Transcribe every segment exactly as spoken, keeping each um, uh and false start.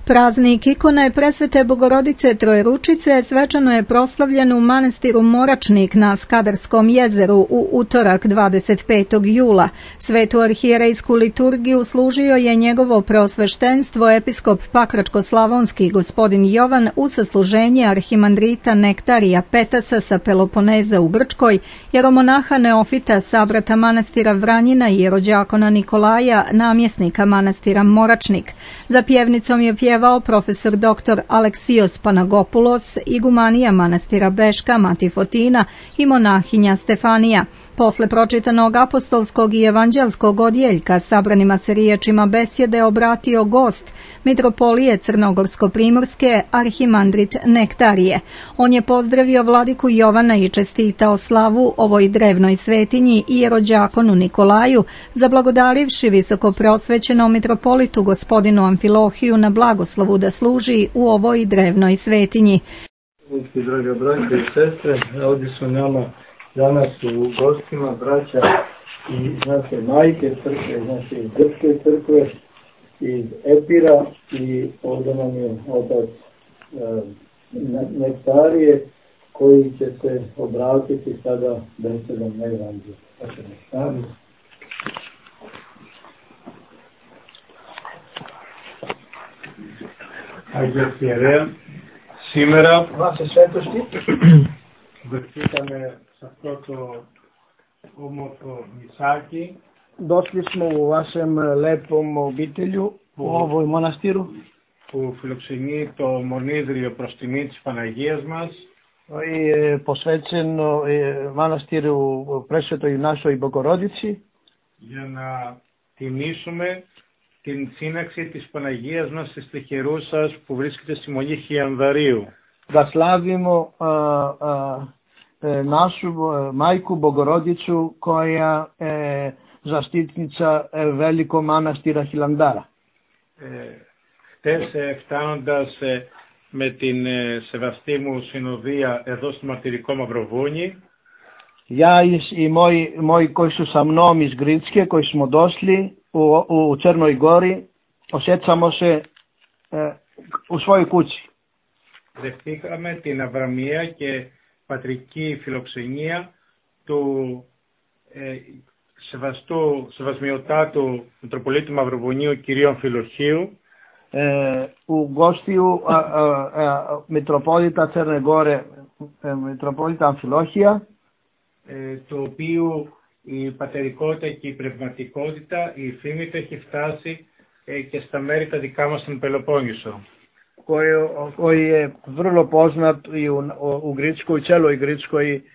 Praznik ikone Presvete Bogorodice Trojeručice svečano je proslavljen u manastiru Moračnik na Skadarskom jezeru u utorak dvadeset petog jula. Svetu arhijerejsku liturgiju služio je njegovo preosveštenstvo episkop Pakračko-slavonski gospodin Jovan u sasluženje arhimandrita Nektarija Petasa sa Peloponeza u Brčkoj, jeromonaha Neofita sabrata manastira Vranjina i jerođakona Nikolaja, namjesnika manastira Moračnik. Za pjevnicom je pjevao profesor doktor Aleksios Panagopulos, igumanija manastira Beška Mati Fotina i monahinja Stefanija. Posle pročitanog apostolskog i evanđelskog odjeljka sabranima se riječima besjede obratio gost mitropolije Crnogorsko-primorske arhimandrit Nektarije. On je pozdravio vladiku Jovana i čestitao slavu ovoj drevnoj svetinji i jerođakonu Nikolaju, zablagodarivši visoko preosvećenom mitropolitu gospodinu Amfilohiju na blagoslovu da služi u ovoj drevnoj svetinji. Draga braća i sestre, ovdje su nama danas u gostima braća iz naše majke crkve, iz naše grčke crkve, iz Epira, i ovdje nam je otac e, Nektarije koji će se obratiti sada besedom na evanđelju. Dakle, Nektarije. Αγιορτιερέα, σήμερα Vaše svetosti, βρεθήκαμε σε αυτό το όμορφο νησάκι Došli smo u vašem lepom obitelju, u ovoj monastiru, που φιλοξενεί το μονίδριο προς τιμή της Παναγίας μας, koji je posvećen manastiru Presvetoj našoj Bogorodici, για να τιμήσουμε την σύναξη της Παναγίας μας της Τεχερούσας που βρίσκεται στη Μονή Χιανδαρίου. da slavimo a, a, e, našu majku Bogorodicu koja je zaštitnica e, velikog manastira Hilandara. Χτες ε, φτάνοντας ε, με την ε, σεβαστή μου συνοδεία εδώ στο μαρτυρικό Μαυροβούνι, Ja i, i moji, moji koji su sa mnom iz Gritske, koji smo došli u, u Crnoj Gori, osjećamo se e, u svojoj kući. δεχτήκαμε την αβραμία και πατρική φιλοξενία του ε, σεβαστού, σεβασμιωτάτου Μητροπολίτου Μαυροβουνίου κυρίου Αμφιλοχίου, E, u gostiju a, a, a, Mitropolita Crne Gore, e, Mitropolita Amfilohija, ε, το οποίο η πατερικότητα και η πνευματικότητα, η φήμη του έχει φτάσει ε, και στα μέρη τα δικά μας στην Πελοπόννησο. koji, koji je vrlo poznat i u, u Gritskoj, cijeloj Gritskoj e,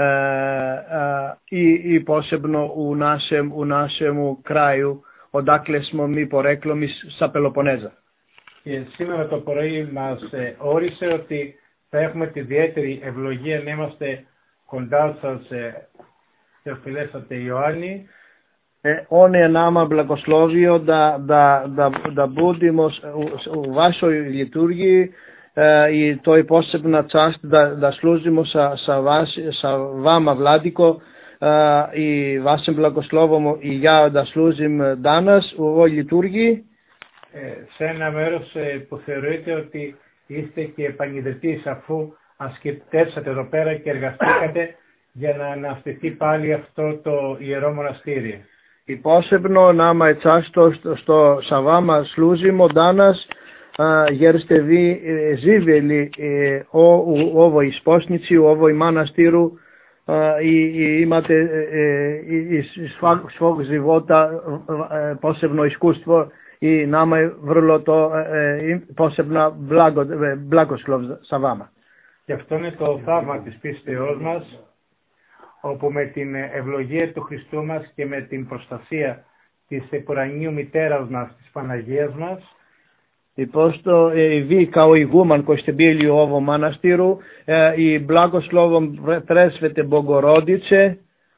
a, i, i posebno u našem, u našemu kraju odakle smo mi poreklom iz sa Peloponeza. Και σήμερα το πρωί μας ε, όρισε ότι θα έχουμε τη ιδιαίτερη ευλογία να είμαστε κοντά σας, ε, Θεοφιλέσατε Ιωάννη. E, on je nama blagoslovio da, da, da, da budemo u, u vašoj liturgiji e, i to je posebna čast da, da služimo sa, sa, vas, sa vama, Vladiko, e, i vašim blagoslovom i ja da služim danas u ovoj liturgiji. Ε, σε ένα μέρος ε, που θεωρείτε ότι είστε και επανειδετής, αφού ασκητεύσατε εδώ πέρα και εργαστήκατε για να αναστηθεί πάλι αυτό το ιερό μοναστήρι. I posebno nama je čast što, što sa vama služimo danas, a, jer ste vi e, živjeli e, o, u ovoj isposnici, u ovoj manastiru a, i, i imate e, iz svog, svog života e, posebno iskustvo i nama je vrlo to e, posebna blago, e, blagoslov sa vama. Και αυτό είναι το θαύμα της πίστεώς μας, όπου με την ευλογία του Χριστού μας και με την προστασία της επουρανίου μητέρας μας, της Παναγίας μας, I pošto e, vi kao iguman koji ste bili u ovom manastiru e, i blagoslovom Presvete Bogorodice e,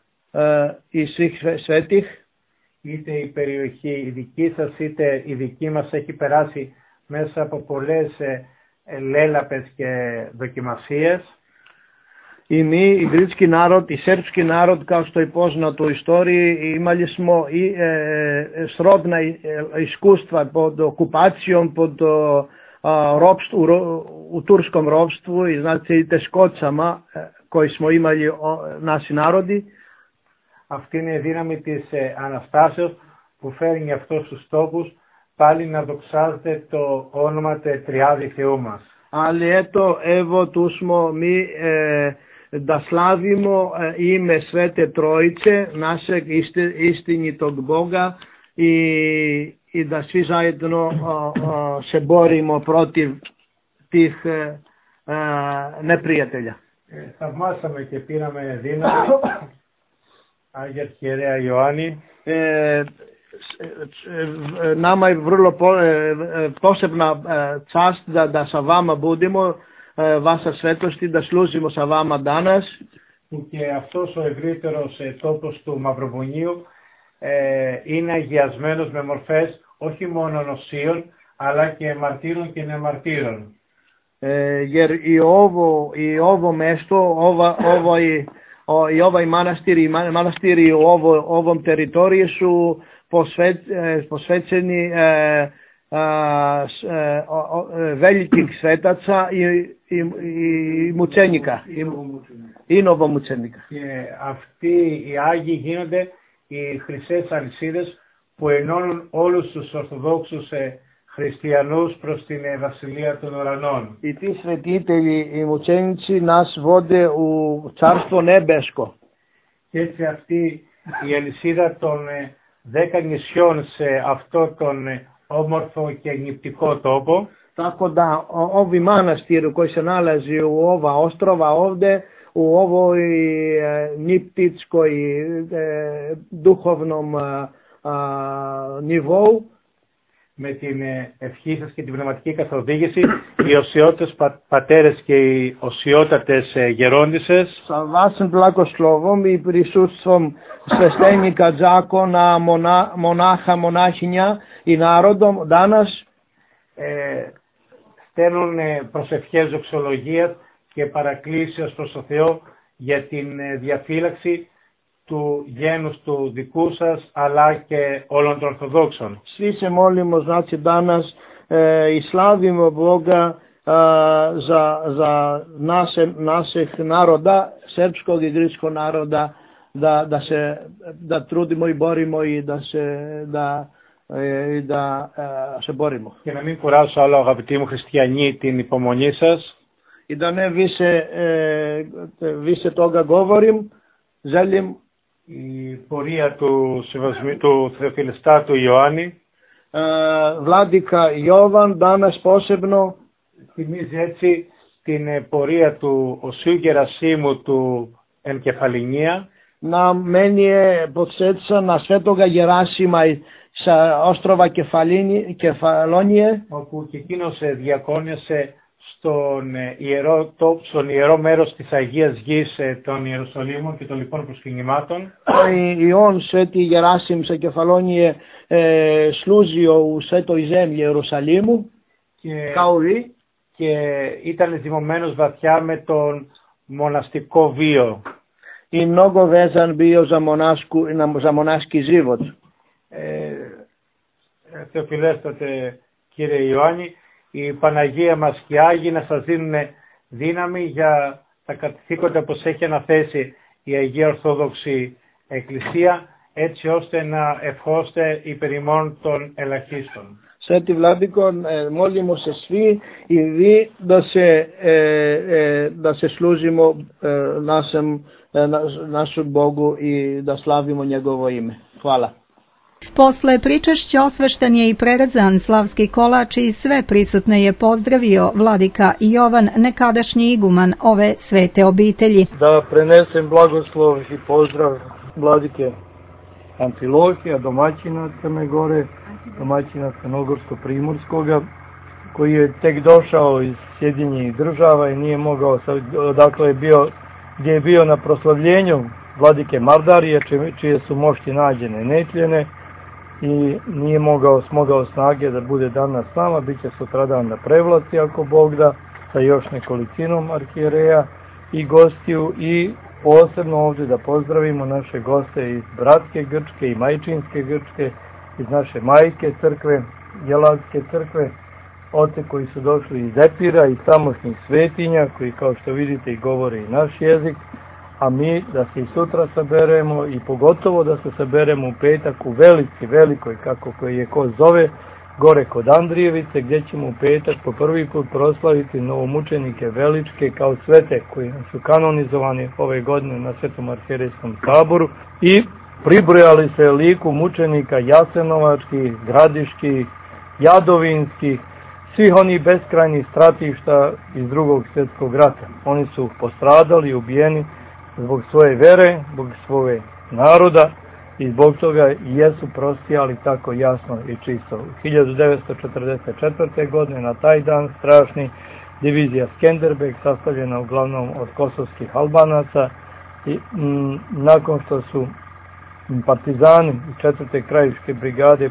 i svih svetih, είτε η περιοχή η δική σας είτε η δική μας έχει περάσει μέσα από πολλές ε, λέλαπες και δοκιμασίες, i mi, i gritski narod, i srpski narod, kao što je poznato u istoriji, imali smo i e, srodna iskustva pod okupacijom, pod a, ropstvu, u turskom ropstvu i znači i teškoćama koji smo imali naši narodi. Αυτή είναι η δύναμη της Αναστάσεως που φέρνει αυτούς τους τόπους πάλι να δοξάζεται το όνομα του Τριάδη Θεού μας. Ali eto, evo tu smo mi e, da slavimo e, ime Svete Trojice, našeg isti, istinitog Boga i, i da svi zajedno o, o, se borimo protiv tih e, e, neprijatelja. Ε, θαυμάσαμε και πήραμε δύναμη, Άγια Αρχιερέα Ιωάννη. E, nama je vrlo po, posebna čast da, da sa vama budemo, vaša svetosti, da služimo sa vama danas. Που και αυτός ο ευρύτερος τόπος του Μαυροβουνίου ε, είναι αγιασμένος με μορφές όχι μόνο οσίων αλλά και μαρτύρων και νεμαρτύρων. E, jer i ovo, i ovo mesto, ova, ovaj, o, i ovaj manastir i manastiri u ovo, ovom teritoriju su posvet, posvećeni e, a, s, e, o, velikih svetaca i, i, i mučenika i, i novomučenika. Και αυτοί οι Άγιοι γίνονται οι χρυσές αλυσίδες που ενώνουν όλους τους Ορθοδόξους ε, χριστιανούς προς την ε, Βασιλεία των Ουρανών. I ti svetitelji i mučenici nas vode u carstvo nebesko. Και έτσι αυτή η αλυσίδα των ε, δέκα νησιών σε αυτό τον ε, όμορφο και νηπτικό τόπο. Tako da ovi manastir koji se nalazi u ova ostrova ovde, u ovoj e, niptitskoj e, duhovnom a, a, nivou, με την ευχή σας και την πνευματική καθοδήγηση, οι οσιώτες πα, πατέρες και οι οσιότατες γερόντισσες, sa vašim blagoslovom i prisustvom sveštenika, đakona, mona, monaha, monahinja i narodom danas ε, στέλνουν προσευχές δοξολογίας και παρακλήσεως προς το Θεό για την διαφύλαξη του γένους του δικού σας αλλά και όλων των Ορθοδόξων. Svi se molimo znači danas e, i slavimo Boga e, za, za naše, naših naroda, srpskog i grčkog naroda, da, da se da trudimo i borimo i da se da, e, da e, se borimo. Και να μην κουράσω άλλο αγαπητοί μου χριστιανοί την υπομονή σας. I da ne više, e, više toga govorim, želim η πορεία του, του Θεοφιλιστάτου Ιωάννη e, Vladika Jovan danas posebno θυμίζει έτσι την πορεία του Οσίου Γερασίμου του Ενκεφαλινία. Na meni je podsjeća na svetoga Gerasima sa ostrova Kefalonije, όπου και εκείνος διακόνιασε στον ιερό, στον ιερό μέρος της Αγίας Γης των Ιερουσαλήμων και των λοιπών προσκυνημάτων. I on, sveti Gerasim sa Kefalonije, e, sluzio u svetoj zemlji Jerusalimu, και, kao vi, και ήταν ζυμωμένος βαθιά με τον μοναστικό βίο. I mnogo vezan bio za, monasku, za monaški život. Ε, Θεοφιλέστατε κύριε Ιωάννη, η Παναγία μας και οι Άγιοι να σας δίνουν δύναμη για τα καθήκοντα πως έχει αναθέσει η Αγία Ορθόδοξη Εκκλησία, έτσι ώστε να ευχόστε υπερ ημών των ελαχίστων. Sveti Vladiko, molimo se svi i vi da se, e, e, da se služimo e, našem, e, našem Bogu i da slavimo njegovo ime. Hvala. Posle pričešća osvešten je i prerezan slavski kolač i sve prisutne je pozdravio vladika Jovan, nekadašnji iguman ove svete obitelji. Da prenesem blagoslov i pozdrav vladike Amfilohija, domaćina Crne Gore, domaćina Crnogorsko-Primorskoga, koji je tek došao iz Sjedinjenih država i nije mogao, dakle je bio, gdje je bio na proslavljenju vladike Mardarije, čije su mošti nađene netljene, i nije mogao, smogao snage da bude danas s nama, bit će sutradan na prevlaci ako Bog da, sa još nekolicinom arhijereja i gostiju, i posebno ovdje da pozdravimo naše goste iz bratske Grčke i majčinske Grčke, iz naše majke crkve, Jeladske crkve, oce koji su došli iz Epira, iz tamošnjih svetinja, koji kao što vidite i govore i naš jezik, a mi da se i sutra saberemo i pogotovo da se saberemo u petak u Velici, velikoj, kako koji je ko zove, gore kod Andrijevice, gdje ćemo u petak po prvi put proslaviti novomučenike Veličke kao svete koji su kanonizovani ove godine na Svetom arhijerejskom saboru i pribrojali se liku mučenika Jasenovačkih, Gradiških, Jadovinskih, svih onih beskrajnih stratišta iz drugog svjetskog rata. Oni su postradali i ubijeni zbog svoje vere, zbog svoje naroda i zbog toga jesu prosijali tako jasno i čisto. U hiljadu devetsto četrdeset četvrte. godine na taj dan strašni divizija Skenderbeg, sastavljena uglavnom od kosovskih Albanaca, i m, nakon što su partizani iz četvrte krajiške brigade e,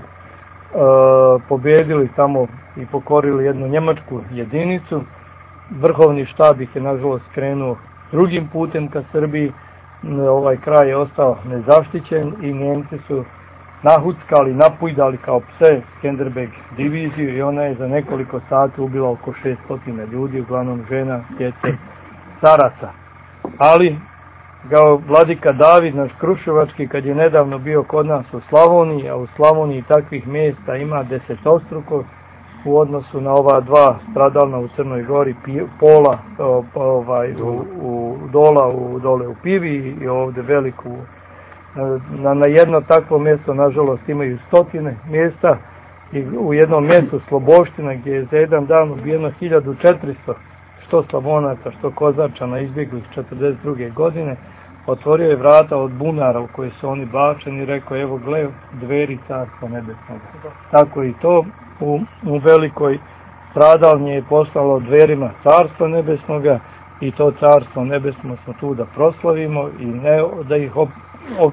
pobjedili tamo i pokorili jednu njemačku jedinicu, vrhovni štab ih je nažalost krenuo drugim putem ka Srbiji. Ovaj kraj je ostao nezaštićen i Njemci su nahuckali, napujdali kao pse Skenderbeg diviziju i ona je za nekoliko sati ubila oko šesto ljudi, uglavnom žena, djece, staraca. Ali kao vladika David, naš Kruševački, kad je nedavno bio kod nas u Slavoniji, a u Slavoniji takvih mjesta ima desetostruko u odnosu na ova dva stradalna u Crnoj Gori, Pola ovaj, u, u Dola, u, dole u Pivi i ovdje veliku. Na, na jedno takvo mjesto, nažalost, imaju stotine mjesta i u jednom mjestu Sloboština gdje je za jedan dan ubijeno hiljadu četiristo što Slavonaca, što Kozačana izbjegli iz četrdeset druge. godine, otvorio je vrata od bunara u koje su oni bačeni i rekao, evo gle, dveri carstva nebesnog. Tako i to u, u velikoj stradalnji je poslalo dverima carstva nebesnoga i to carstvo nebesno smo tu da proslavimo i ne da ih op, op,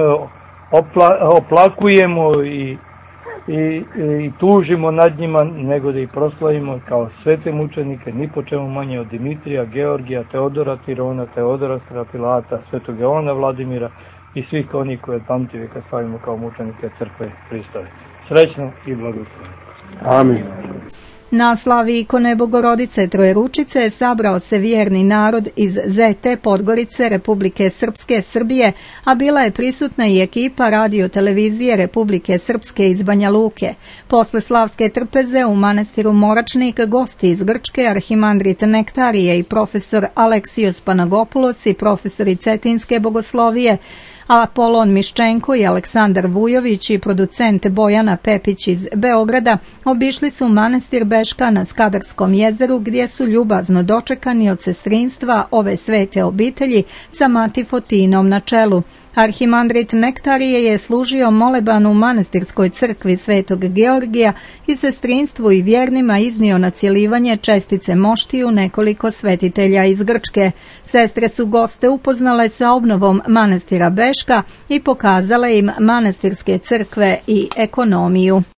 opla, oplakujemo i I, i tužimo nad njima, nego da ih proslavimo kao svete mučenike, ni po čemu manje od Dimitrija, Georgija, Teodora Tirona, Teodora Strapilata, svetog Jovana Vladimira i svih onih koje od pamtivijeka slavimo kao mučenike crkve Hristove. Srećno i blagoslovno. Amin. Na slavi ikone Bogorodice Trojeručice sabrao se vjerni narod iz Zete, Podgorice, Republike Srpske, Srbije, a bila je prisutna i ekipa radio televizije Republike Srpske iz Banja Luke. Posle slavske trpeze u manastiru Moračnik gosti iz Grčke, arhimandrit Nektarije i profesor Aleksijos Panagopoulos i profesori Cetinske bogoslovije, Apolon Miščenko i Aleksandar Vujović i producent Bojana Pepić iz Beograda obišli su manastir Beška na Skadarskom jezeru gdje su ljubazno dočekani od sestrinstva ove svete obitelji sa Mati Fotinom na čelu. Arhimandrit Nektarije je služio moleban u manastirskoj crkvi Svetog Georgija i sestrinstvu i vjernima iznio na cjelivanje čestice moštiju nekoliko svetitelja iz Grčke. Sestre su goste upoznale sa obnovom manastira Beška i pokazale im manastirske crkve i ekonomiju.